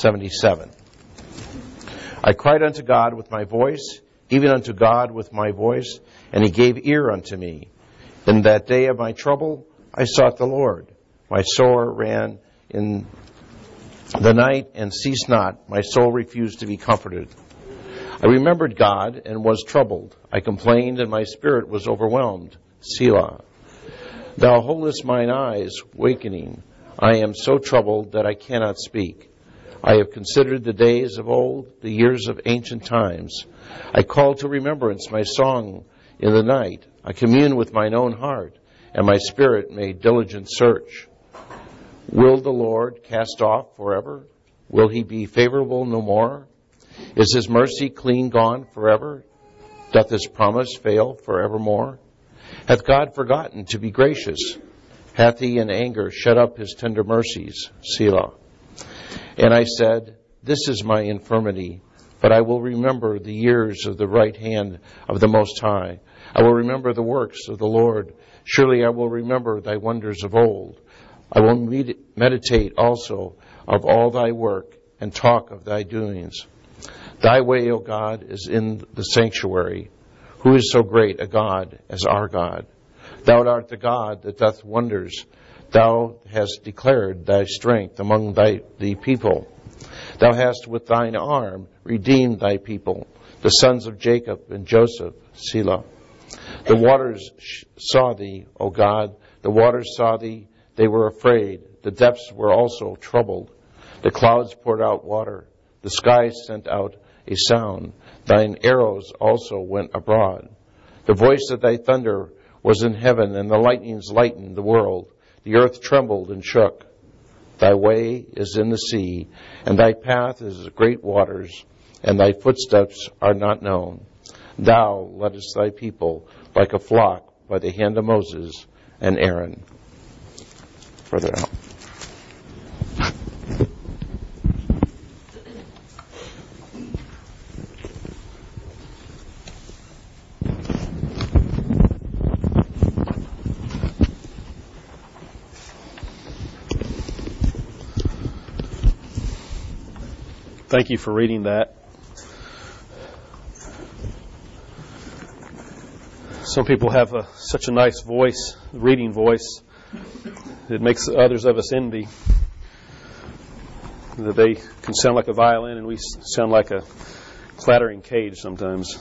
77. I cried unto God with my voice, even unto God with my voice, and he gave ear unto me. In that day of my trouble I sought the Lord. My soul ran in the night and ceased not. My soul refused to be comforted. I remembered God and was troubled. I complained and my spirit was overwhelmed. Selah. Thou holdest mine eyes, wakening. I am so troubled that I cannot speak. I have considered the days of old, the years of ancient times. I call to remembrance my song in the night. I commune with mine own heart, and my spirit made diligent search. Will the Lord cast off forever? Will he be favorable no more? Is his mercy clean gone forever? Doth his promise fail forevermore? Hath God forgotten to be gracious? Hath he in anger shut up his tender mercies? Selah. And I said, This is my infirmity, but I will remember the years of the right hand of the Most High. I will remember the works of the Lord. Surely I will remember thy wonders of old. I will meditate also of all thy work and talk of thy doings. Thy way, O God, is in the sanctuary. Who is so great a God as our God? Thou art the God that doth wonders. Thou hast declared thy strength among the people. Thou hast with thine arm redeemed thy people, the sons of Jacob and Joseph. Selah. The waters saw thee, O God. The waters saw thee. They were afraid. The depths were also troubled. The clouds poured out water. The skies sent out a sound. Thine arrows also went abroad. The voice of thy thunder was in heaven, and the lightnings lightened the world. The earth trembled and shook. Thy way is in the sea, and thy path is great waters, and thy footsteps are not known. Thou leddest thy people like a flock by the hand of Moses and Aaron. Further out. Thank you for reading that. Some people have such a nice voice, reading voice, it makes others of us envy. That they can sound like a violin and we sound like a clattering cage sometimes.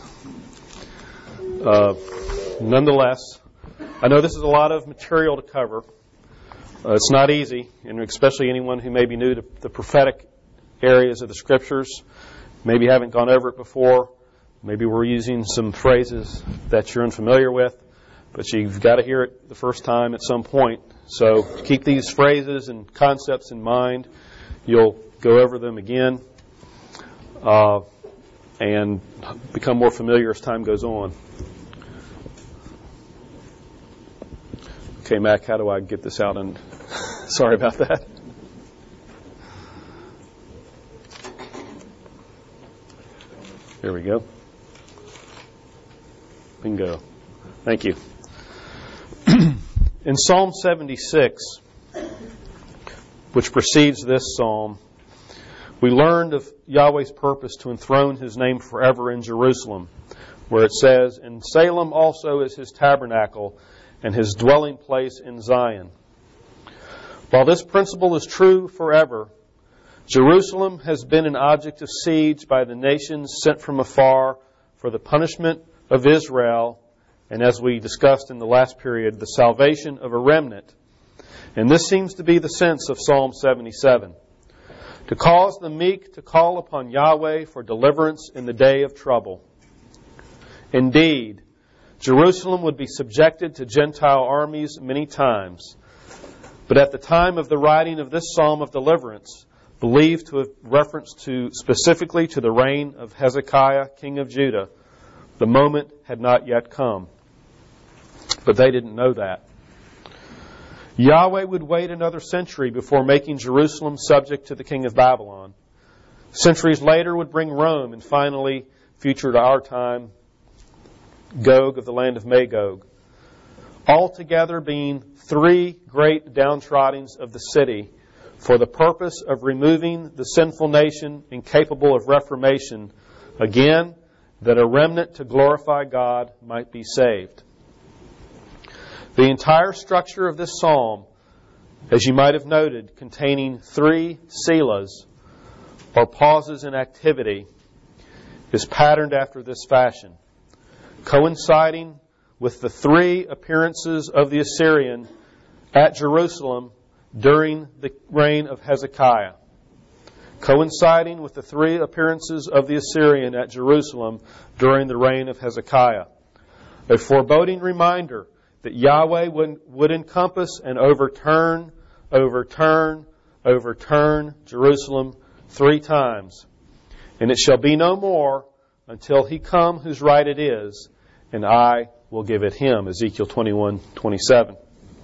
Nonetheless, I know this is a lot of material to cover. It's not easy, and especially anyone who may be new to the prophetic areas of the Scriptures, maybe haven't gone over it before, maybe we're using some phrases that you're unfamiliar with, but you've got to hear it the first time at some point. So keep these phrases and concepts in mind. You'll go over them again and become more familiar as time goes on. Okay, Mac, how do I get this out? And sorry about that. There we go. Bingo. Thank you. In Psalm 76, which precedes this psalm, we learned of Yahweh's purpose to enthrone His name forever in Jerusalem, where it says, "In Salem also is His tabernacle, and His dwelling place in Zion." While this principle is true forever, Jerusalem has been an object of siege by the nations sent from afar for the punishment of Israel, and as we discussed in the last period, the salvation of a remnant. And this seems to be the sense of Psalm 77. To cause the meek to call upon Yahweh for deliverance in the day of trouble. Indeed, Jerusalem would be subjected to Gentile armies many times. But at the time of the writing of this psalm of deliverance, believed to have reference to specifically to the reign of Hezekiah, king of Judah, the moment had not yet come. But they didn't know that. Yahweh would wait another century before making Jerusalem subject to the king of Babylon. Centuries later would bring Rome, and finally, future to our time, Gog of the land of Magog. Altogether being three great downtroddings of the city, for the purpose of removing the sinful nation incapable of reformation, again, that a remnant to glorify God might be saved. The entire structure of this psalm, as you might have noted, containing 3 selahs, or pauses in activity, is patterned after this fashion, coinciding with the 3 appearances of the Assyrian at Jerusalem during the reign of Hezekiah. Coinciding with the 3 appearances of the Assyrian at Jerusalem during the reign of Hezekiah. A foreboding reminder that Yahweh would encompass and overturn Jerusalem 3 times. And it shall be no more until he come whose right it is, and I will give it him. Ezekiel 21:27.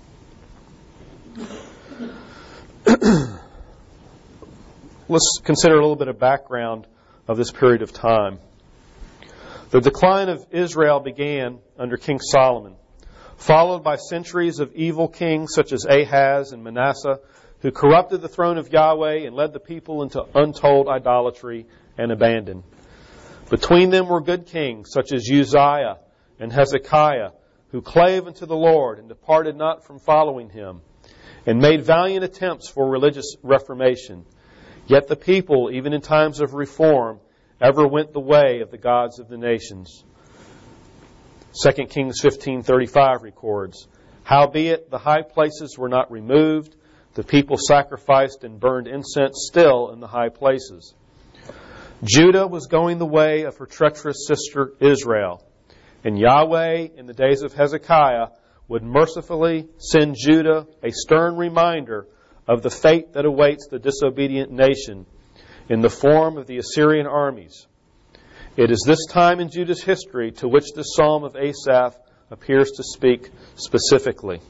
Let's consider a little bit of background of this period of time. The decline of Israel began under King Solomon, followed by centuries of evil kings such as Ahaz and Manasseh, who corrupted the throne of Yahweh and led the people into untold idolatry and abandon. Between them were good kings such as Uzziah and Hezekiah, who clave unto the Lord and departed not from following him, and made valiant attempts for religious reformation. Yet the people, even in times of reform, ever went the way of the gods of the nations. 2 Kings 15:35 records, "Howbeit the high places were not removed, the people sacrificed and burned incense still in the high places." Judah was going the way of her treacherous sister Israel, and Yahweh, in the days of Hezekiah, would mercifully send Judah a stern reminder of the fate that awaits the disobedient nation in the form of the Assyrian armies. It is this time in Judah's history to which this psalm of Asaph appears to speak specifically.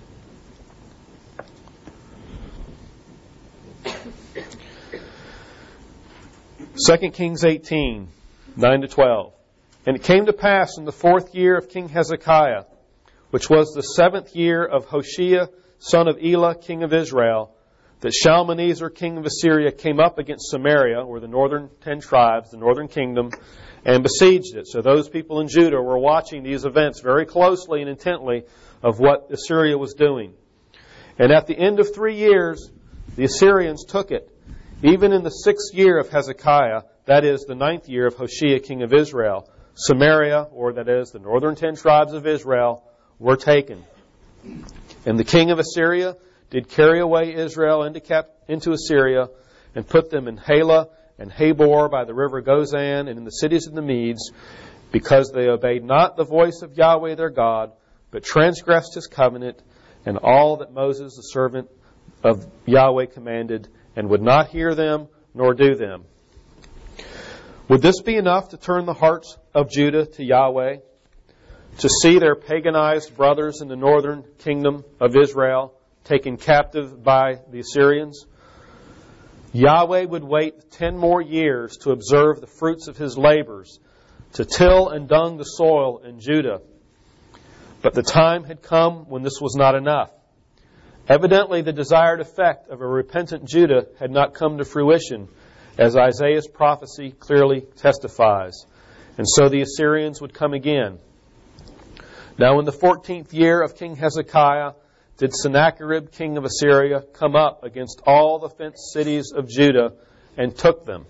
Second Kings 18:9-12. And it came to pass in the 4th year of King Hezekiah, which was the 7th year of Hoshea, son of Elah, king of Israel, that Shalmaneser, king of Assyria, came up against Samaria, or the northern 10 tribes, the northern kingdom, and besieged it. So those people in Judah were watching these events very closely and intently of what Assyria was doing. And at the end of 3 years, the Assyrians took it. Even in the 6th year of Hezekiah, that is, the 9th year of Hoshea, king of Israel, Samaria, or that is, the northern 10 tribes of Israel, were taken. And the king of Assyria did carry away Israel into Assyria, and put them in Halah and Habor by the river Gozan, and in the cities of the Medes, because they obeyed not the voice of Yahweh their God, but transgressed his covenant, and all that Moses the servant of Yahweh commanded, and would not hear them nor do them. Would this be enough to turn the hearts of Judah to Yahweh? To see their paganized brothers in the northern kingdom of Israel taken captive by the Assyrians? Yahweh would wait 10 more years to observe the fruits of his labors, to till and dung the soil in Judah. But the time had come when this was not enough. Evidently, the desired effect of a repentant Judah had not come to fruition, as Isaiah's prophecy clearly testifies. And so the Assyrians would come again. Now in the 14th year of King Hezekiah, did Sennacherib, king of Assyria, come up against all the fenced cities of Judah and took them.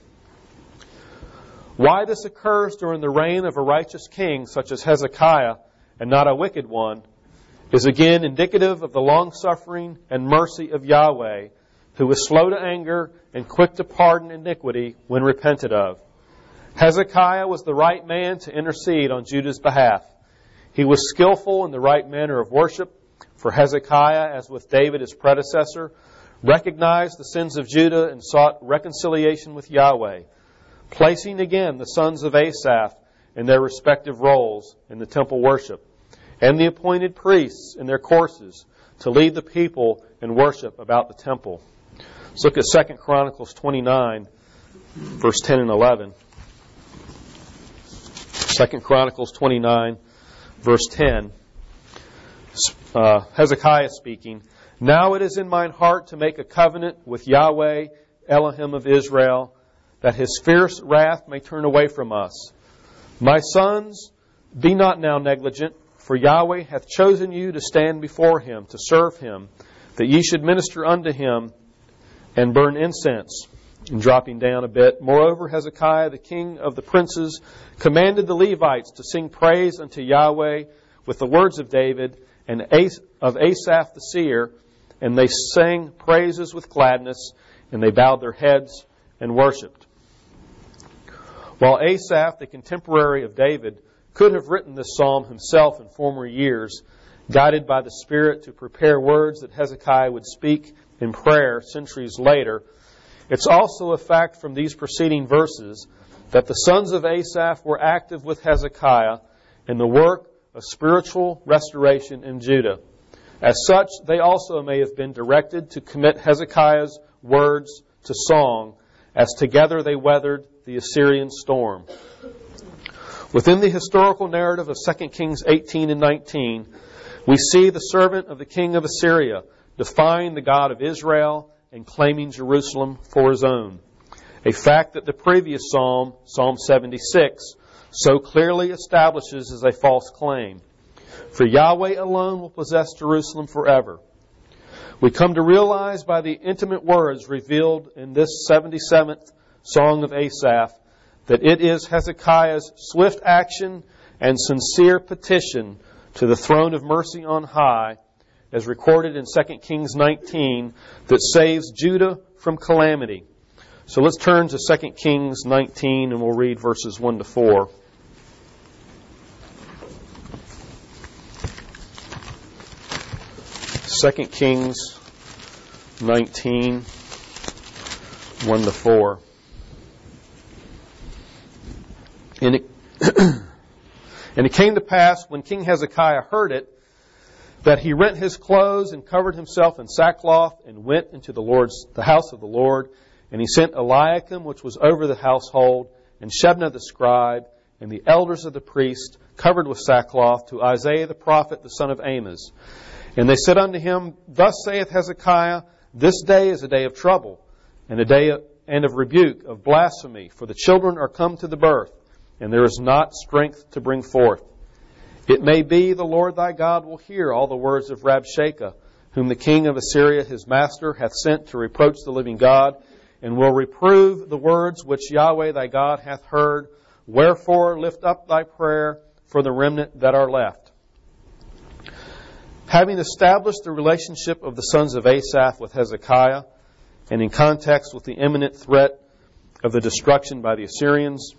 Why this occurs during the reign of a righteous king such as Hezekiah and not a wicked one is again indicative of the long-suffering and mercy of Yahweh, who is slow to anger and quick to pardon iniquity when repented of. Hezekiah was the right man to intercede on Judah's behalf. He was skillful in the right manner of worship, for Hezekiah, as with David his predecessor, recognized the sins of Judah and sought reconciliation with Yahweh, placing again the sons of Asaph in their respective roles in the temple worship, and the appointed priests in their courses to lead the people in worship about the temple. Let's look at 2 Chronicles 29, verse 10 and 11. 2 Chronicles 29, verse 10. Hezekiah speaking, Now it is in mine heart to make a covenant with Yahweh, Elohim of Israel, that his fierce wrath may turn away from us. My sons, be not now negligent, for Yahweh hath chosen you to stand before him, to serve him, that ye should minister unto him and burn incense. And dropping down a bit, moreover, Hezekiah, the king of the princes, commanded the Levites to sing praise unto Yahweh with the words of David and of Asaph the seer, and they sang praises with gladness, and they bowed their heads and worshipped. While Asaph, the contemporary of David, could have written this psalm himself in former years, guided by the Spirit to prepare words that Hezekiah would speak in prayer centuries later, it's also a fact from these preceding verses that the sons of Asaph were active with Hezekiah in the work of spiritual restoration in Judah. As such, they also may have been directed to commit Hezekiah's words to song, as together they weathered the Assyrian storm. Within the historical narrative of 2 Kings 18 and 19, we see the servant of the king of Assyria defying the God of Israel and claiming Jerusalem for his own. A fact that the previous psalm, Psalm 76, so clearly establishes as a false claim. For Yahweh alone will possess Jerusalem forever. We come to realize by the intimate words revealed in this 77th Song of Asaph that it is Hezekiah's swift action and sincere petition to the throne of mercy on high, as recorded in 2 Kings 19, that saves Judah from calamity. So let's turn to 2 Kings 19 and we'll read verses 1 to 4. Second Kings 19, 1 to 4. And it came to pass, when King Hezekiah heard it, that he rent his clothes and covered himself in sackcloth and went into the house of the Lord. And he sent Eliakim, which was over the household, and Shebna the scribe, and the elders of the priests, covered with sackcloth, to Isaiah the prophet, the son of Amos. And they said unto him, Thus saith Hezekiah, This day is a day of trouble, and a day of rebuke, of blasphemy, for the children are come to the birth, and there is not strength to bring forth. It may be the Lord thy God will hear all the words of Rabshakeh, whom the king of Assyria his master hath sent to reproach the living God, and will reprove the words which Yahweh thy God hath heard. Wherefore lift up thy prayer for the remnant that are left. Having established the relationship of the sons of Asaph with Hezekiah, and in context with the imminent threat of the destruction by the Assyrians,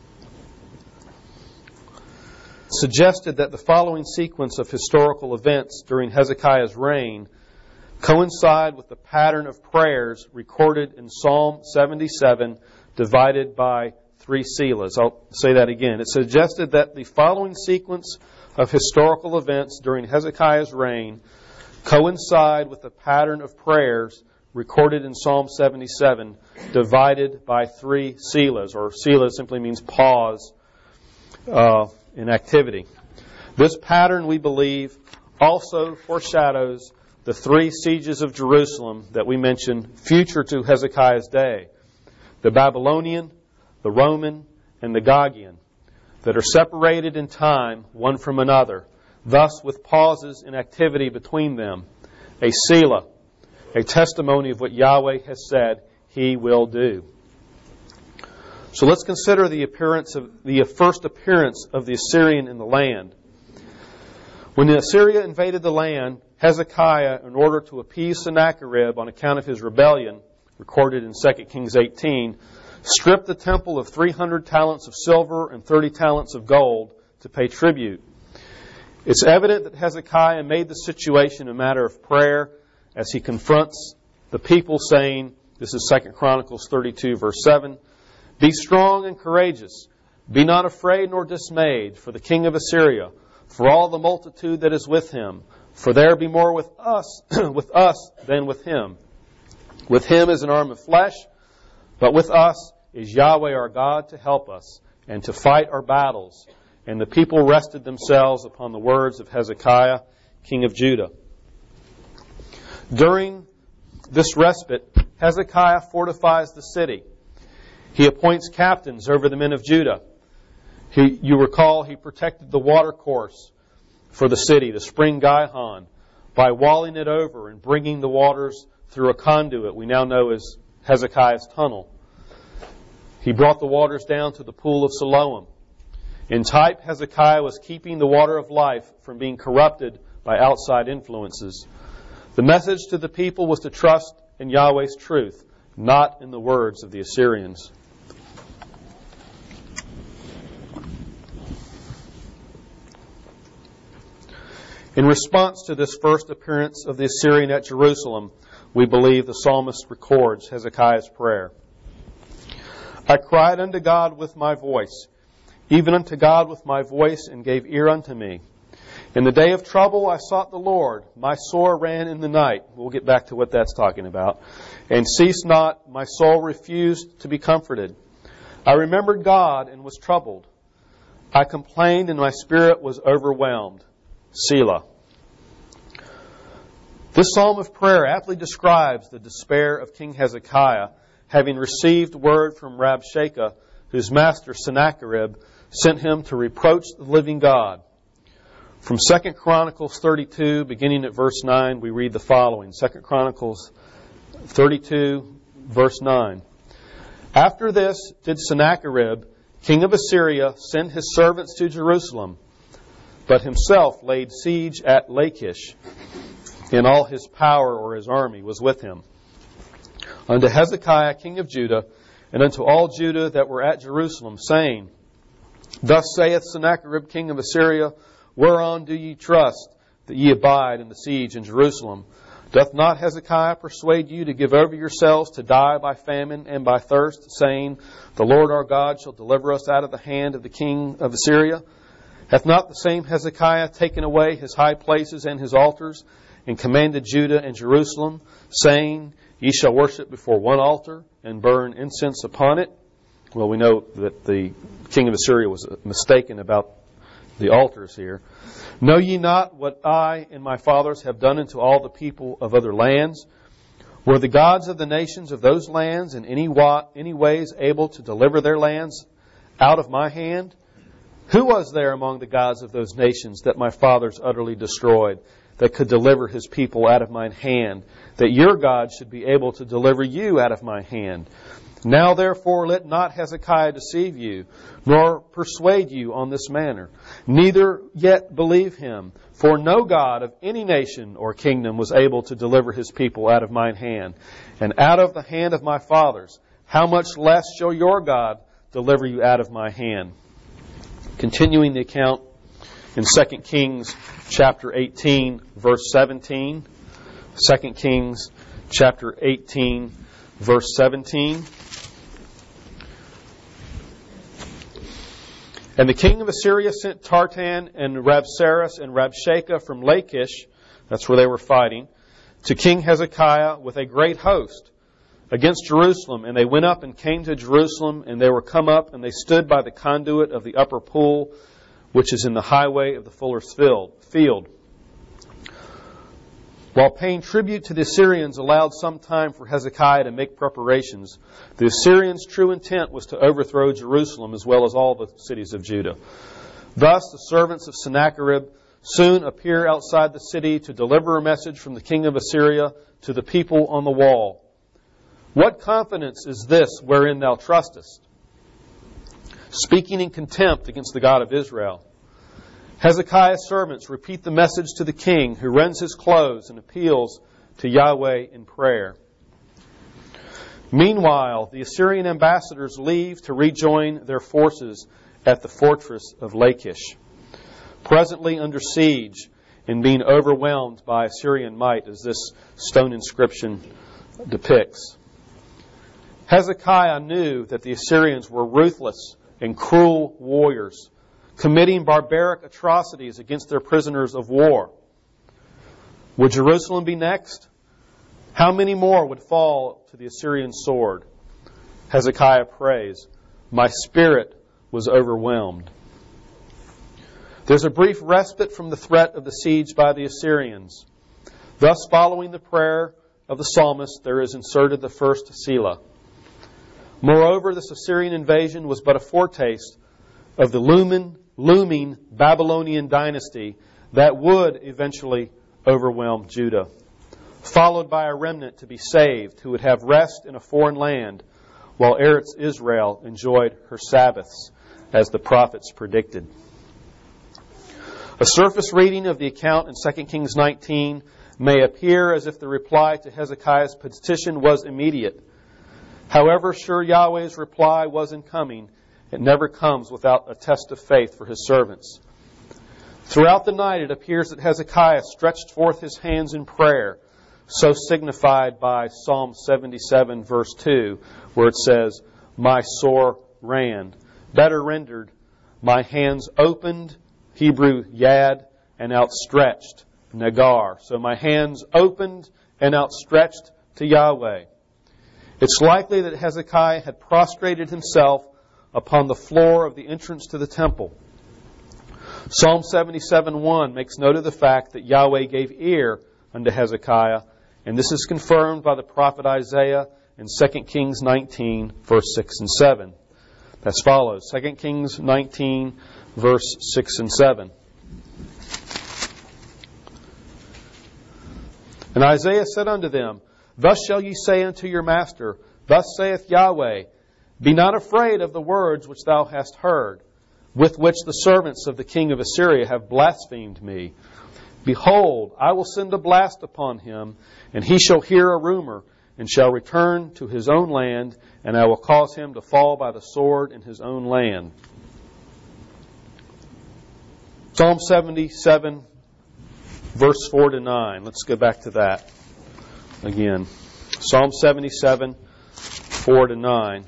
suggested that the following sequence of historical events during Hezekiah's reign coincide with the pattern of prayers recorded in Psalm 77, divided by 3 selahs. I'll say that again. It suggested that the following sequence of historical events during Hezekiah's reign coincide with the pattern of prayers recorded in Psalm 77, divided by 3 selahs, or selah simply means pause in activity. This pattern, we believe, also foreshadows the 3 sieges of Jerusalem that we mentioned future to Hezekiah's day: the Babylonian, the Roman, and the Gogian, that are separated in time one from another, thus with pauses in activity between them, a selah, a testimony of what Yahweh has said He will do. So let's consider the first appearance of the Assyrian in the land. When Assyria invaded the land, Hezekiah, in order to appease Sennacherib on account of his rebellion, recorded in 2 Kings 18, stripped the temple of 300 talents of silver and 30 talents of gold to pay tribute. It's evident that Hezekiah made the situation a matter of prayer as he confronts the people, saying, this is 2 Chronicles 32, verse 7, Be strong and courageous. Be not afraid nor dismayed for the king of Assyria, for all the multitude that is with him. For there be more with us than with him. With him is an arm of flesh, but with us is Yahweh our God to help us and to fight our battles. And the people rested themselves upon the words of Hezekiah, king of Judah. During this respite, Hezekiah fortifies the city. He appoints captains over the men of Judah. You recall he protected the watercourse for the city, the spring Gihon, by walling it over and bringing the waters through a conduit we now know as Hezekiah's tunnel. He brought the waters down to the pool of Siloam. In type, Hezekiah was keeping the water of life from being corrupted by outside influences. The message to the people was to trust in Yahweh's truth, not in the words of the Assyrians. In response to this first appearance of the Assyrian at Jerusalem, we believe the psalmist records Hezekiah's prayer. I cried unto God with my voice, even unto God with my voice, and gave ear unto me. In the day of trouble I sought the Lord. My sore ran in the night. We'll get back to what that's talking about. And ceased not, my soul refused to be comforted. I remembered God and was troubled. I complained and my spirit was overwhelmed. Selah. This psalm of prayer aptly describes the despair of King Hezekiah, having received word from Rabshakeh, whose master Sennacherib sent him to reproach the living God. From 2 Chronicles 32, beginning at verse 9, we read the following. 2 Chronicles 32, verse 9. After this did Sennacherib, king of Assyria, send his servants to Jerusalem, but himself laid siege at Lachish, and all his power or his army was with him. Unto Hezekiah king of Judah, and unto all Judah that were at Jerusalem, saying, Thus saith Sennacherib king of Assyria, Whereon do ye trust, that ye abide in the siege in Jerusalem? Doth not Hezekiah persuade you to give over yourselves to die by famine and by thirst, saying, The Lord our God shall deliver us out of the hand of the king of Assyria? Hath not the same Hezekiah taken away his high places and his altars, and commanded Judah and Jerusalem, saying, Ye shall worship before one altar, and burn incense upon it? Well, we know that the king of Assyria was mistaken about the altars here. Know ye not what I and my fathers have done unto all the people of other lands? Were the gods of the nations of those lands in any ways able to deliver their lands out of my hand? Who was there among the gods of those nations that my fathers utterly destroyed, that could deliver his people out of mine hand, that your God should be able to deliver you out of my hand? Now therefore let not Hezekiah deceive you, nor persuade you on this manner. Neither yet believe him, for no God of any nation or kingdom was able to deliver his people out of mine hand, and out of the hand of my fathers. How much less shall your God deliver you out of my hand? Continuing the account in 2 Kings chapter 18, verse 17. 2 Kings chapter 18, verse 17. And the king of Assyria sent Tartan and Rabsaris and Rabshakeh from Lachish, that's where they were fighting, to King Hezekiah with a great host against Jerusalem. And they went up and came to Jerusalem, and they were come up, and they stood by the conduit of the upper pool, which is in the highway of the fuller's field. While paying tribute to the Assyrians allowed some time for Hezekiah to make preparations, the Assyrians' true intent was to overthrow Jerusalem as well as all the cities of Judah. Thus, the servants of Sennacherib soon appear outside the city to deliver a message from the king of Assyria to the people on the wall. What confidence is this wherein thou trustest? Speaking in contempt against the God of Israel. Hezekiah's servants repeat the message to the king, who rends his clothes and appeals to Yahweh in prayer. Meanwhile, the Assyrian ambassadors leave to rejoin their forces at the fortress of Lachish, presently under siege and being overwhelmed by Assyrian might, as this stone inscription depicts. Hezekiah knew that the Assyrians were ruthless and cruel warriors, committing barbaric atrocities against their prisoners of war. Would Jerusalem be next? How many more would fall to the Assyrian sword? Hezekiah prays, My spirit was overwhelmed. There's a brief respite from the threat of the siege by the Assyrians. Thus, following the prayer of the psalmist, there is inserted the first Selah. Moreover, this Assyrian invasion was but a foretaste of the looming Babylonian dynasty that would eventually overwhelm Judah, followed by a remnant to be saved who would have rest in a foreign land, while Eretz Israel enjoyed her Sabbaths, as the prophets predicted. A surface reading of the account in 2 Kings 19 may appear as if the reply to Hezekiah's petition was immediate. However sure Yahweh's reply wasn't coming, it never comes without a test of faith for His servants. Throughout the night, it appears that Hezekiah stretched forth his hands in prayer, so signified by Psalm 77, verse 2, where it says, "My sore ran." Better rendered, "My hands opened," Hebrew yad, and outstretched, nagar. So my hands opened and outstretched to Yahweh. It's likely that Hezekiah had prostrated himself upon the floor of the entrance to the temple. Psalm 77:1 makes note of the fact that Yahweh gave ear unto Hezekiah, and this is confirmed by the prophet Isaiah in 2 Kings 19, verse 6 and 7. As follows, 2 Kings 19, verse 6 and 7. And Isaiah said unto them, "Thus shall ye say unto your master, Thus saith Yahweh, Be not afraid of the words which thou hast heard, with which the servants of the king of Assyria have blasphemed me. Behold, I will send a blast upon him, and he shall hear a rumor, and shall return to his own land, and I will cause him to fall by the sword in his own land." Psalm 77, verse 4 to 9. Let's go back to that again. Psalm 77, 4 to 9.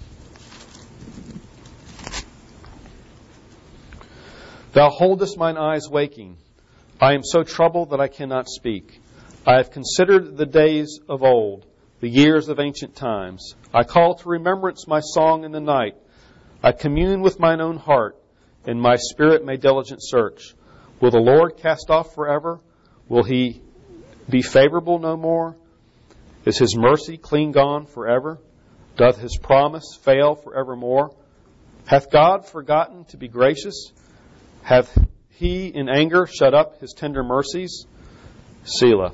Thou holdest mine eyes waking. I am so troubled that I cannot speak. I have considered the days of old, the years of ancient times. I call to remembrance my song in the night. I commune with mine own heart, and my spirit may diligent search. Will the Lord cast off forever? Will He be favorable no more? Is His mercy clean gone forever? Doth His promise fail forevermore? Hath God forgotten to be gracious? Hath He in anger shut up His tender mercies? Selah.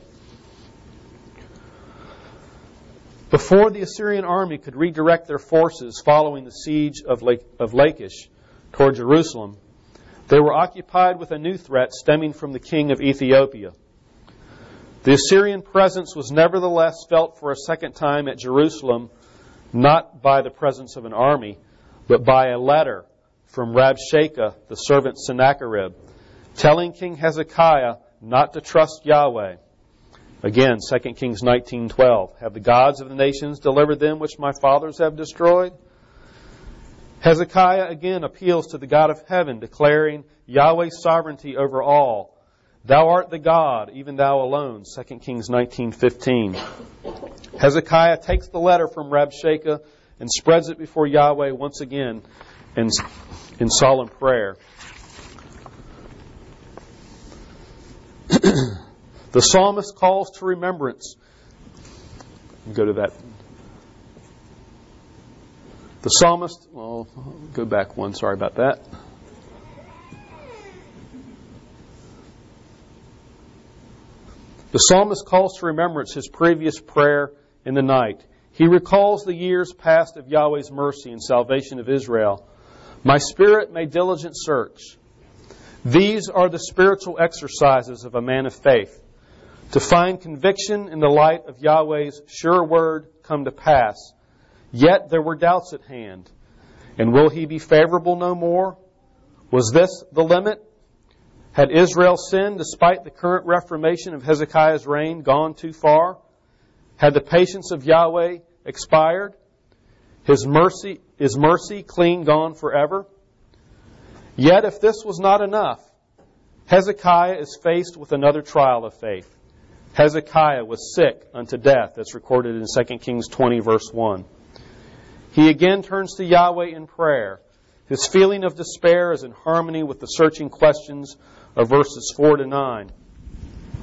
Before the Assyrian army could redirect their forces following the siege of Lachish toward Jerusalem, they were occupied with a new threat stemming from the king of Ethiopia. The Assyrian presence was nevertheless felt for a second time at Jerusalem, not by the presence of an army, but by a letter from Rabshakeh, the servant Sennacherib, telling King Hezekiah not to trust Yahweh. Again, 2 Kings 19:12. Have the gods of the nations delivered them which my fathers have destroyed? Hezekiah again appeals to the God of heaven, declaring Yahweh's sovereignty over all. Thou art the God, even thou alone. 2 Kings 19:15. Hezekiah takes the letter from Rabshakeh and spreads it before Yahweh once again in solemn prayer. The psalmist calls to remembrance. Go to that. The psalmist, go back one, sorry about that. The psalmist calls to remembrance his previous prayer in the night. He recalls the years past of Yahweh's mercy and salvation of Israel. My spirit may diligent search. These are the spiritual exercises of a man of faith. To find conviction in the light of Yahweh's sure word come to pass. Yet there were doubts at hand. And will He be favorable no more? Was this the limit? Had Israel sinned despite the current reformation of Hezekiah's reign gone too far? Had the patience of Yahweh expired? Is mercy clean gone forever? Yet if this was not enough, Hezekiah is faced with another trial of faith. Hezekiah was sick unto death, that's recorded in 2 Kings 20, verse 1. He again turns to Yahweh in prayer. His feeling of despair is in harmony with the searching questions of verses 4 to 9.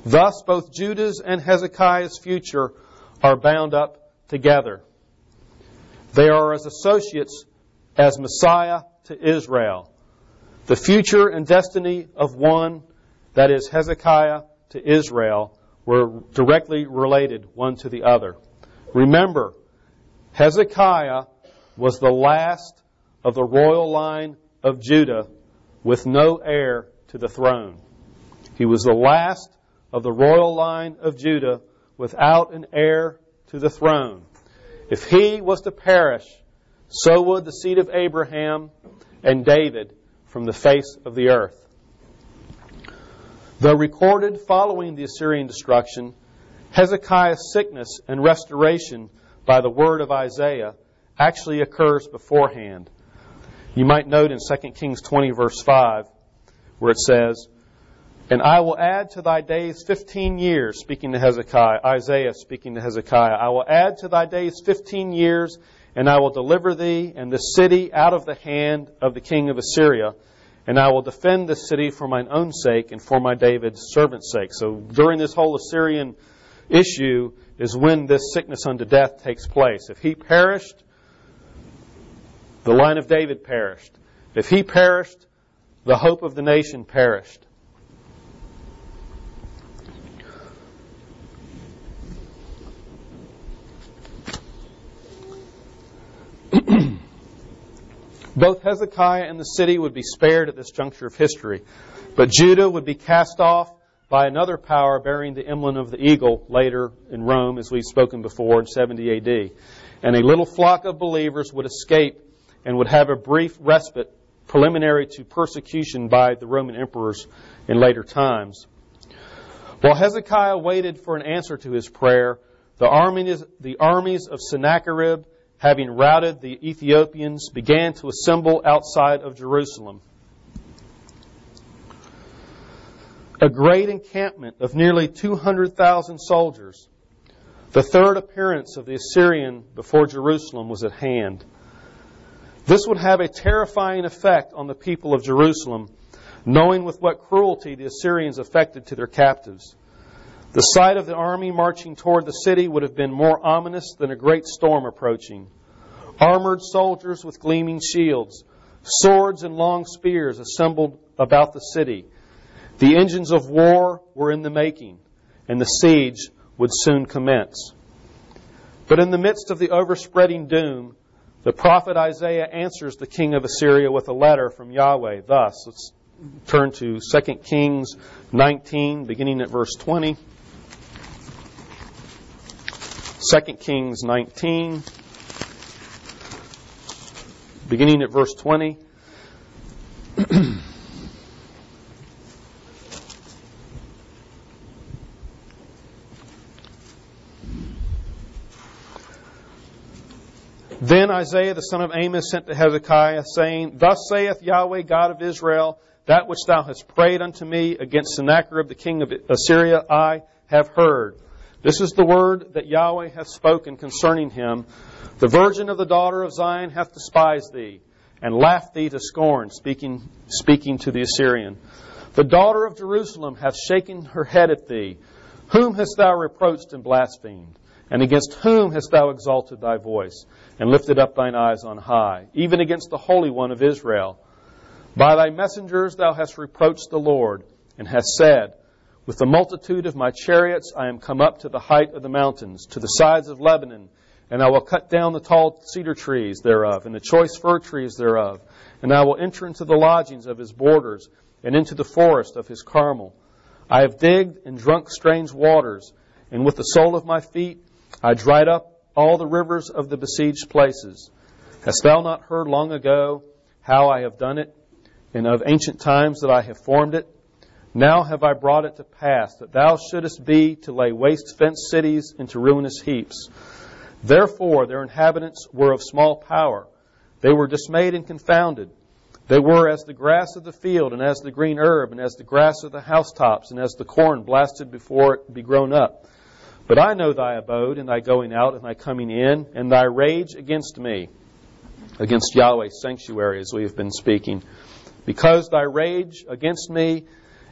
Thus, both Judah's and Hezekiah's future are bound up together. They are as associates as Messiah to Israel. The future and destiny of one, that is Hezekiah, to Israel, were directly related one to the other. Remember, Hezekiah was the last of the royal line of Judah with no heir to the throne. He was the last of the royal line of Judah without an heir to the throne. If he was to perish, so would the seed of Abraham and David from the face of the earth. Though recorded following the Assyrian destruction, Hezekiah's sickness and restoration by the word of Isaiah actually occurs beforehand. You might note in 2 Kings 20 verse 5 where it says, "And I will add to thy days 15 years," speaking to Hezekiah, Isaiah speaking to Hezekiah, "I will add to thy days 15 years, and I will deliver thee and the city out of the hand of the king of Assyria, and I will defend the city for mine own sake and for my David's servant's sake." So during this whole Assyrian issue is when this sickness unto death takes place. If he perished, the line of David perished. If he perished, the hope of the nation perished. Both Hezekiah and the city would be spared at this juncture of history, but Judah would be cast off by another power bearing the emblem of the eagle later in Rome, as we've spoken before, in 70 AD. And a little flock of believers would escape and would have a brief respite preliminary to persecution by the Roman emperors in later times. While Hezekiah waited for an answer to his prayer, the armies of Sennacherib, having routed the Ethiopians, began to assemble outside of Jerusalem. A great encampment of nearly 200,000 soldiers, the third appearance of the Assyrian before Jerusalem, was at hand. This would have a terrifying effect on the people of Jerusalem, knowing with what cruelty the Assyrians affected to their captives. The sight of the army marching toward the city would have been more ominous than a great storm approaching. Armored soldiers with gleaming shields, swords and long spears assembled about the city. The engines of war were in the making, and the siege would soon commence. But in the midst of the overspreading doom, the prophet Isaiah answers the king of Assyria with a letter from Yahweh. Thus, let's turn to 2 Kings 19, beginning at verse 20. 2 Kings 19, beginning at verse 20. Then Isaiah the son of Amos sent to Hezekiah, saying, "Thus saith Yahweh God of Israel, that which thou hast prayed unto me against Sennacherib the king of Assyria, I have heard. This is the word that Yahweh hath spoken concerning him. The virgin of the daughter of Zion hath despised thee, and laughed thee to scorn," speaking to the Assyrian. "The daughter of Jerusalem hath shaken her head at thee. Whom hast thou reproached and blasphemed? And against whom hast thou exalted thy voice, and lifted up thine eyes on high, even against the Holy One of Israel? By thy messengers thou hast reproached the Lord, and hast said, With the multitude of my chariots I am come up to the height of the mountains, to the sides of Lebanon, and I will cut down the tall cedar trees thereof, and the choice fir trees thereof, and I will enter into the lodgings of his borders, and into the forest of his Carmel. I have digged and drunk strange waters, and with the sole of my feet I dried up all the rivers of the besieged places. Hast thou not heard long ago how I have done it, and of ancient times that I have formed it? Now have I brought it to pass, that thou shouldest be to lay waste fenced cities into ruinous heaps. Therefore their inhabitants were of small power. They were dismayed and confounded. They were as the grass of the field, and as the green herb, and as the grass of the housetops, and as the corn blasted before it be grown up. But I know thy abode, and thy going out, and thy coming in, and thy rage against me," against Yahweh's sanctuary, as we have been speaking. "Because thy rage against me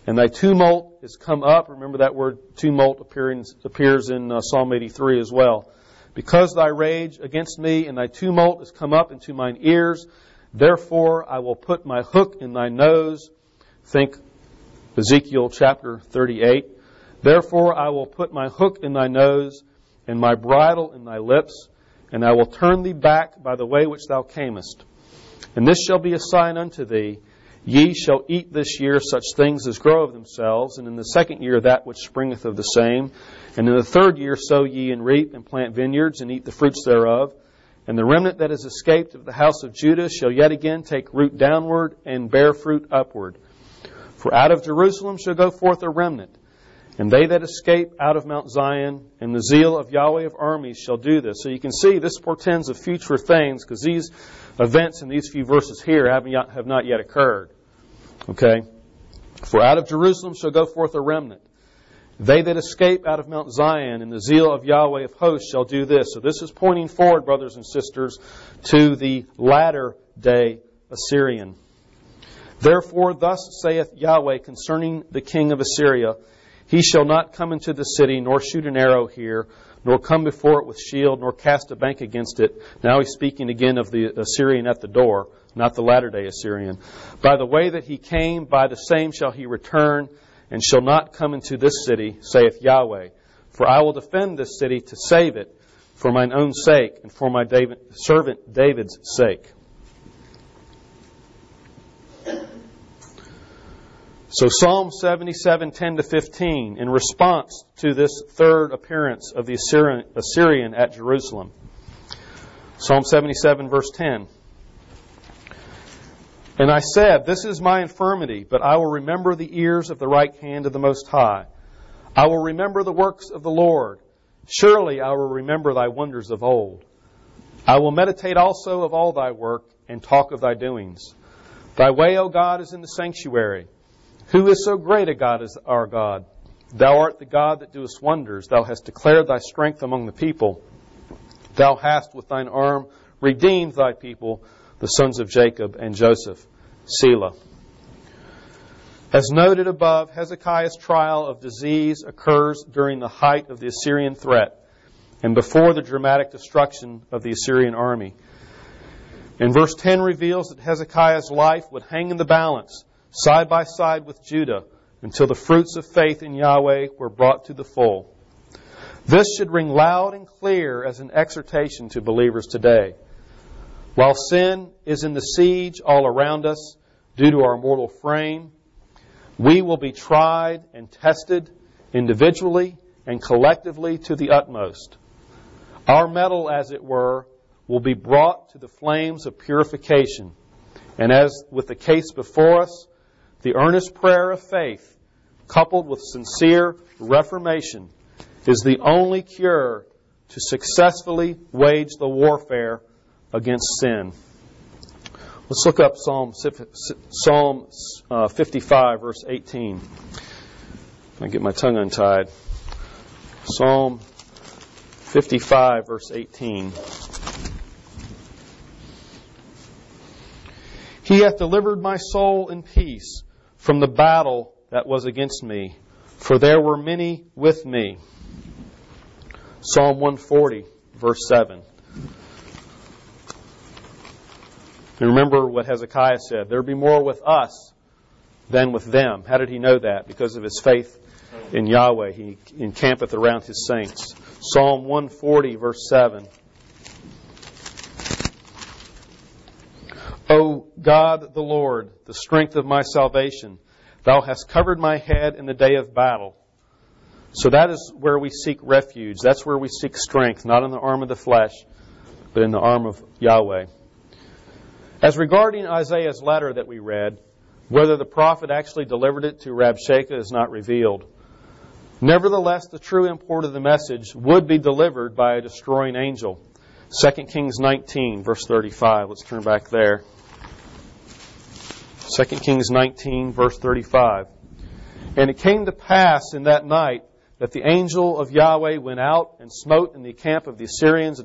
and thy tumult is come up. Remember that word tumult appears in Psalm 83 as well. Because thy rage against me and thy tumult is come up into mine ears, therefore I will put my hook in thy nose. Think Ezekiel chapter 38. Therefore I will put my hook in thy nose, and my bridle in thy lips, and I will turn thee back by the way which thou camest. And this shall be a sign unto thee. Ye shall eat this year such things as grow of themselves, and in the second year that which springeth of the same. And in the third year sow ye and reap, and plant vineyards, and eat the fruits thereof. And the remnant that is escaped of the house of Judah shall yet again take root downward, and bear fruit upward. For out of Jerusalem shall go forth a remnant, and they that escape out of Mount Zion, and the zeal of Yahweh of armies shall do this. So you can see this portends of future things, because these events in these few verses here have not yet occurred. Okay? For out of Jerusalem shall go forth a remnant. They that escape out of Mount Zion, and the zeal of Yahweh of hosts shall do this. So this is pointing forward, brothers and sisters, to the latter day Assyrian. Therefore thus saith Yahweh concerning the king of Assyria, he shall not come into the city, nor shoot an arrow here, nor come before it with shield, nor cast a bank against it. Now he's speaking again of the Assyrian at the door, not the latter-day Assyrian. By the way that he came, by the same shall he return, and shall not come into this city, saith Yahweh. For I will defend this city to save it, for mine own sake, and for my servant David's sake. So Psalm 77, 10-15, in response to this third appearance of the Assyrian at Jerusalem. Psalm 77, verse 10. And I said, this is my infirmity, but I will remember the ears of the right hand of the Most High. I will remember the works of the Lord. Surely I will remember thy wonders of old. I will meditate also of all thy work, and talk of thy doings. Thy way, O God, is in the sanctuary. Who is so great a God as our God? Thou art the God that doest wonders. Thou hast declared thy strength among the people. Thou hast with thine arm redeemed thy people, the sons of Jacob and Joseph. Selah. As noted above, Hezekiah's trial of disease occurs during the height of the Assyrian threat and before the dramatic destruction of the Assyrian army. And verse 10 reveals that Hezekiah's life would hang in the balance, side by side with Judah, until the fruits of faith in Yahweh were brought to the full. This should ring loud and clear as an exhortation to believers today. While sin is in the siege all around us due to our mortal frame, we will be tried and tested individually and collectively to the utmost. Our metal, as it were, will be brought to the flames of purification. And as with the case before us, the earnest prayer of faith, coupled with sincere reformation, is the only cure to successfully wage the warfare against sin. Let's look up Psalm 55, verse 18. I get my tongue untied. Psalm 55, verse 18. He hath delivered my soul in peace from the battle that was against me, for there were many with me. Psalm 140, verse 7. And remember what Hezekiah said, there be more with us than with them. How did he know that? Because of his faith in Yahweh. He encampeth around his saints. Psalm 140, verse 7. O God the Lord, the strength of my salvation, thou hast covered my head in the day of battle. So that is where we seek refuge. That's where we seek strength, not in the arm of the flesh, but in the arm of Yahweh. As regarding Isaiah's letter that we read, whether the prophet actually delivered it to Rabshakeh is not revealed. Nevertheless, the true import of the message would be delivered by a destroying angel. 2 Kings 19, verse 35. Let's turn back there. 2 Kings 19, verse 35. And it came to pass in that night that the angel of Yahweh went out and smote in the camp of the Assyrians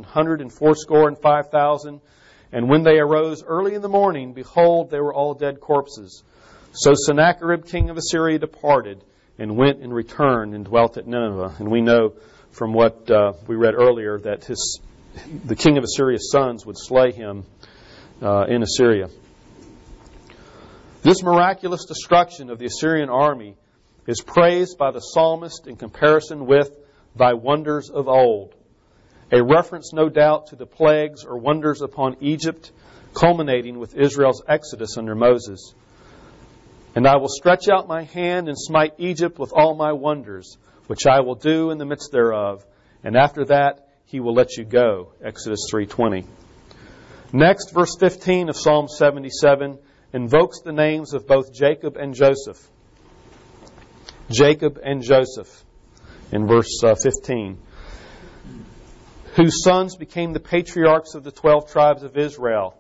185,000. And when they arose early in the morning, behold, they were all dead corpses. So Sennacherib, king of Assyria, departed and went and returned and dwelt at Nineveh. And we know from what we read earlier that the king of Assyria's sons would slay him in Assyria. This miraculous destruction of the Assyrian army is praised by the psalmist in comparison with thy wonders of old, a reference no doubt to the plagues or wonders upon Egypt, culminating with Israel's exodus under Moses. And I will stretch out my hand and smite Egypt with all my wonders, which I will do in the midst thereof, and after that he will let you go. Exodus 3:20. Next, verse 15 of Psalm 77 invokes the names of both Jacob and Joseph. Jacob and Joseph in verse 15, whose sons became the patriarchs of the 12 tribes of Israel.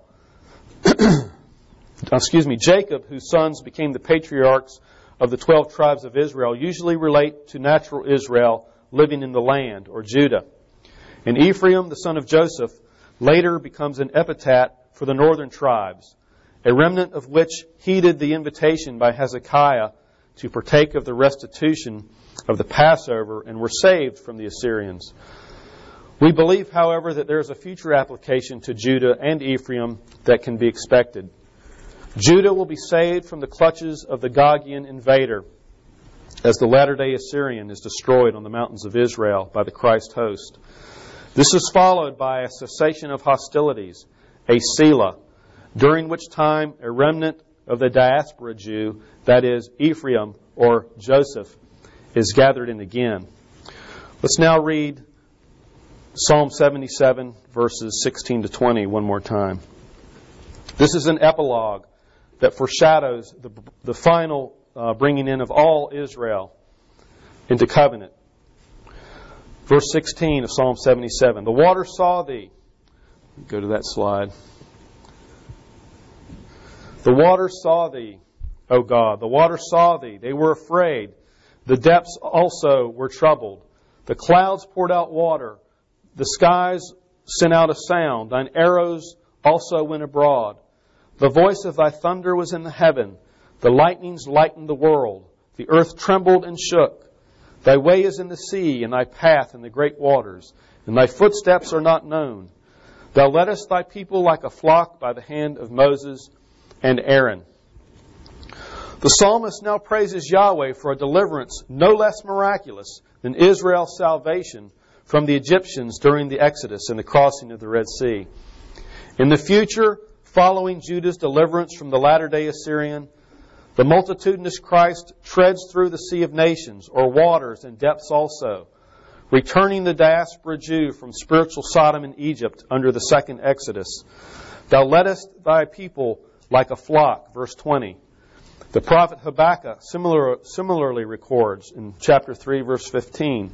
Jacob, whose sons became the patriarchs of the 12 tribes of Israel, usually relate to natural Israel living in the land, or Judah. And Ephraim, the son of Joseph, later becomes an epithet for the northern tribes, a remnant of which heeded the invitation by Hezekiah to partake of the restitution of the Passover and were saved from the Assyrians. We believe, however, that there is a future application to Judah and Ephraim that can be expected. Judah will be saved from the clutches of the Gogian invader, as the latter-day Assyrian is destroyed on the mountains of Israel by the Christ host. This is followed by a cessation of hostilities, a Selah, during which time a remnant of the diaspora Jew, that is, Ephraim or Joseph, is gathered in again. Let's now read Psalm 77, verses 16 to 20 one more time. This is an epilogue that foreshadows the final bringing in of all Israel into covenant. Verse 16 of Psalm 77. The water saw thee. Go to that slide. The water saw thee, O God. The water saw thee. They were afraid. The depths also were troubled. The clouds poured out water. The skies sent out a sound. Thine arrows also went abroad. The voice of thy thunder was in the heaven. The lightnings lightened the world. The earth trembled and shook. Thy way is in the sea, and thy path in the great waters, and thy footsteps are not known. Thou leddest thy people like a flock by the hand of Moses and Aaron. The psalmist now praises Yahweh for a deliverance no less miraculous than Israel's salvation from the Egyptians during the Exodus and the crossing of the Red Sea. In the future, following Judah's deliverance from the latter-day Assyrian, the multitudinous Christ treads through the sea of nations, or waters and depths also, returning the diaspora Jew from spiritual Sodom and Egypt under the second Exodus. Thou leddest thy people like a flock, verse 20. The prophet Habakkuk similarly records in chapter 3, verse 15.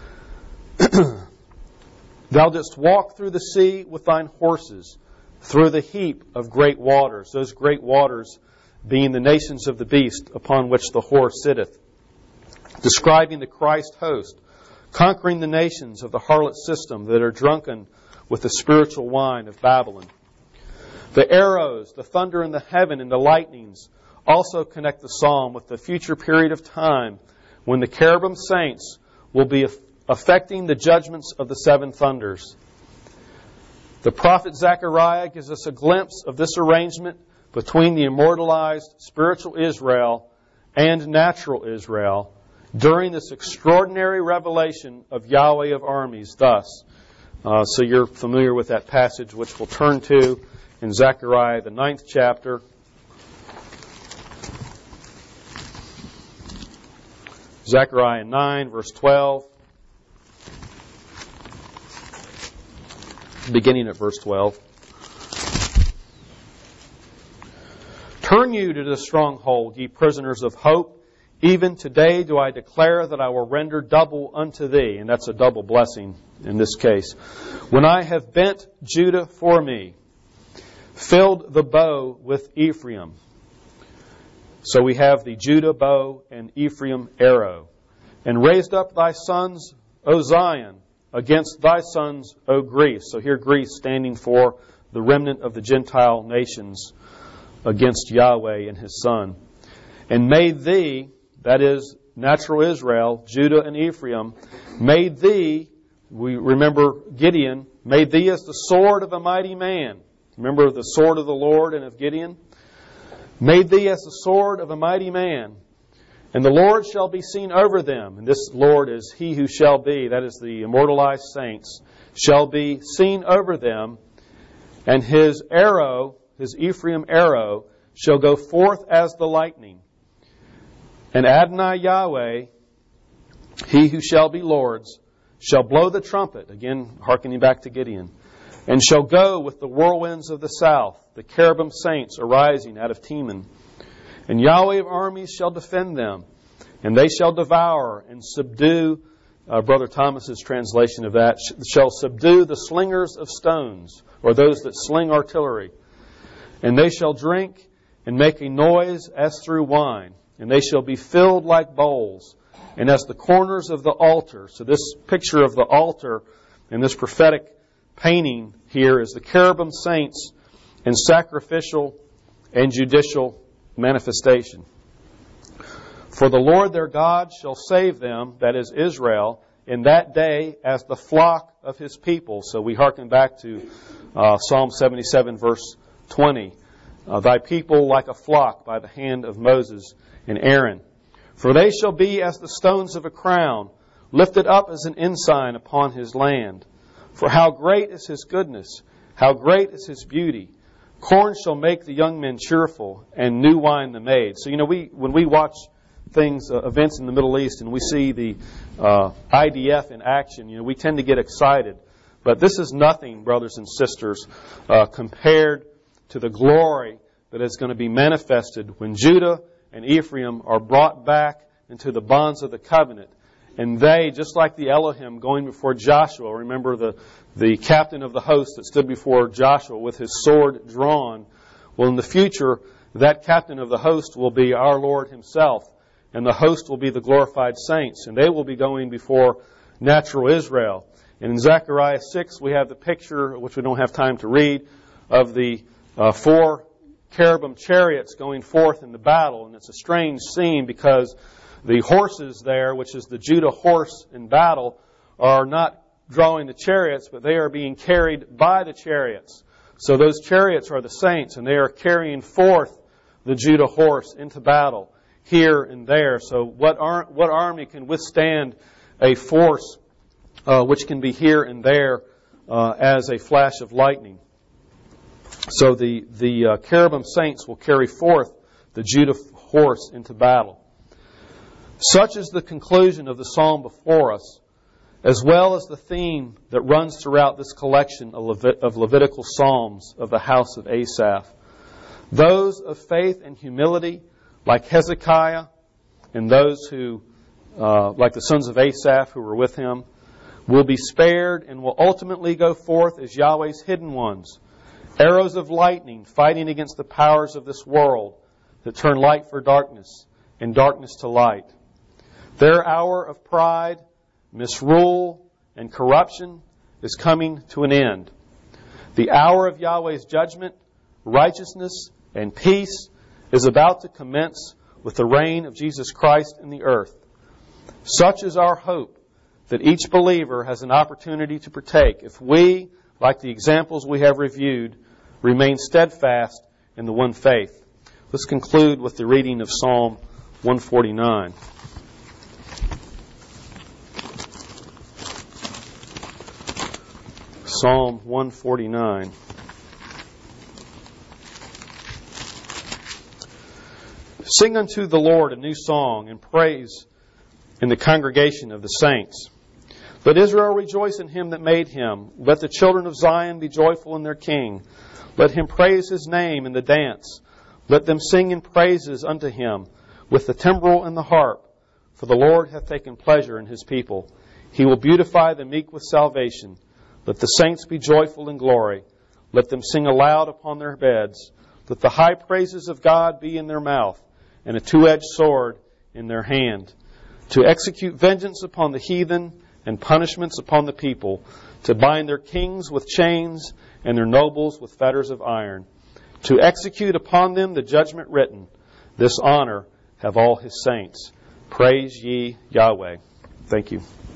Thou didst walk through the sea with thine horses, through the heap of great waters, those great waters being the nations of the beast upon which the horse sitteth, describing the Christ host, conquering the nations of the harlot system that are drunken with the spiritual wine of Babylon. The arrows, the thunder in the heaven, and the lightnings also connect the psalm with the future period of time when the cherubim saints will be affecting the judgments of the seven thunders. The prophet Zechariah gives us a glimpse of this arrangement between the immortalized spiritual Israel and natural Israel during this extraordinary revelation of Yahweh of armies thus. So you're familiar with that passage, which we'll turn to in Zechariah, the 9th chapter. Zechariah 9, verse 12. Beginning at verse 12. Turn you to the stronghold, ye prisoners of hope. Even today do I declare that I will render double unto thee. And that's a double blessing in this case. When I have bent Judah for me, filled the bow with Ephraim. So we have the Judah bow and Ephraim arrow. And raised up thy sons, O Zion, against thy sons, O Greece. So here Greece standing for the remnant of the Gentile nations against Yahweh and His Son. and made thee, that is, natural Israel, Judah and Ephraim, made thee, we remember Gideon, made thee as the sword of a mighty man. Remember the sword of the Lord and of Gideon? Made thee as the sword of a mighty man. And the Lord shall be seen over them. And this Lord is He who shall be, that is the immortalized saints, shall be seen over them. And His arrow, His Ephraim arrow, shall go forth as the lightning. And Adonai Yahweh, He who shall be Lord's, shall blow the trumpet, again hearkening back to Gideon, and shall go with the whirlwinds of the south, the cherubim saints arising out of Teman. And Yahweh of armies shall defend them, and they shall devour and subdue, Brother Thomas's translation of that, shall subdue the slingers of stones, or those that sling artillery. And they shall drink and make a noise as through wine, and they shall be filled like bowls, and as the corners of the altar. So this picture of the altar and this prophetic painting here is the cherubim saints in sacrificial and judicial manifestation. For the Lord their God shall save them, that is Israel, in that day as the flock of His people. So we hearken back to Psalm 77 verse 20. Thy people like a flock by the hand of Moses and Aaron. For they shall be as the stones of a crown, lifted up as an ensign upon His land. For how great is His goodness, how great is His beauty. Corn shall make the young men cheerful, and new wine the maid. So, when we watch events in the Middle East, and we see the IDF in action, we tend to get excited. But this is nothing, brothers and sisters, compared to the glory that is going to be manifested when Judah and Ephraim are brought back into the bonds of the covenant. And they, just like the Elohim going before Joshua, remember the captain of the host that stood before Joshua with his sword drawn. Well, in the future, that captain of the host will be our Lord Himself, and the host will be the glorified saints, and they will be going before natural Israel. And in Zechariah 6, we have the picture, which we don't have time to read, of the 4 cherubim chariots going forth in the battle. And it's a strange scene because the horses there, which is the Judah horse in battle, are not drawing the chariots, but they are being carried by the chariots. So those chariots are the saints, and they are carrying forth the Judah horse into battle here and there. So what army can withstand a force which can be here and there as a flash of lightning? So the cherubim saints will carry forth the Judah horse into battle. Such is the conclusion of the psalm before us, as well as the theme that runs throughout this collection of Levitical psalms of the house of Asaph. Those of faith and humility, like Hezekiah, and those who, like the sons of Asaph who were with him, will be spared and will ultimately go forth as Yahweh's hidden ones, arrows of lightning fighting against the powers of this world that turn light for darkness and darkness to light. Their hour of pride, misrule, and corruption is coming to an end. The hour of Yahweh's judgment, righteousness, and peace is about to commence with the reign of Jesus Christ in the earth. Such is our hope that each believer has an opportunity to partake if we, like the examples we have reviewed, remain steadfast in the one faith. Let's conclude with the reading of Psalm 149. Psalm 149. Sing unto the Lord a new song and praise in the congregation of the saints. Let Israel rejoice in Him that made him. Let the children of Zion be joyful in their King. Let him praise His name in the dance. Let them sing in praises unto Him with the timbrel and the harp. For the Lord hath taken pleasure in His people. He will beautify the meek with salvation. Let the saints be joyful in glory. Let them sing aloud upon their beds. Let the high praises of God be in their mouth, and a two-edged sword in their hand, to execute vengeance upon the heathen and punishments upon the people, to bind their kings with chains and their nobles with fetters of iron, to execute upon them the judgment written. This honor have all his saints. Praise ye Yahweh. Thank you.